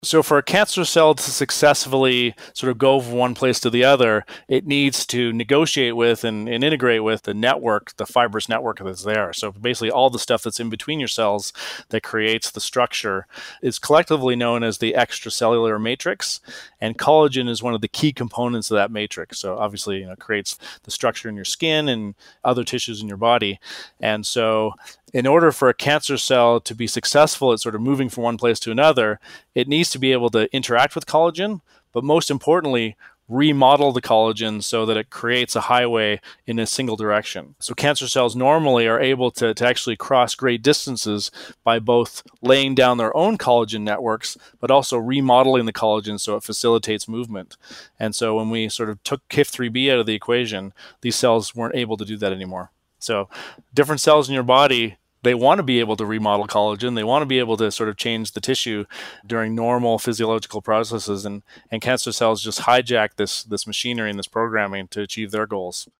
So for a cancer cell to successfully sort of go from one place to the other, it needs to negotiate with and integrate with the network, the fibrous network that's there. So basically all the stuff that's in between your cells that creates the structure is collectively known as the extracellular matrix. And collagen is one of the key components of that matrix. So obviously, it creates the structure in your skin and other tissues in your body. And so in order for a cancer cell to be successful at sort of moving from one place to another, it needs to be able to interact with collagen, but most importantly, remodel the collagen so that it creates a highway in a single direction. So cancer cells normally are able to actually cross great distances by both laying down their own collagen networks, but also remodeling the collagen so it facilitates movement. And so when we sort of took KIF3B out of the equation, these cells weren't able to do that anymore. So different cells in your body, they want to be able to remodel collagen. They want to be able to sort of change the tissue during normal physiological processes. And cancer cells just hijack this machinery and this programming to achieve their goals.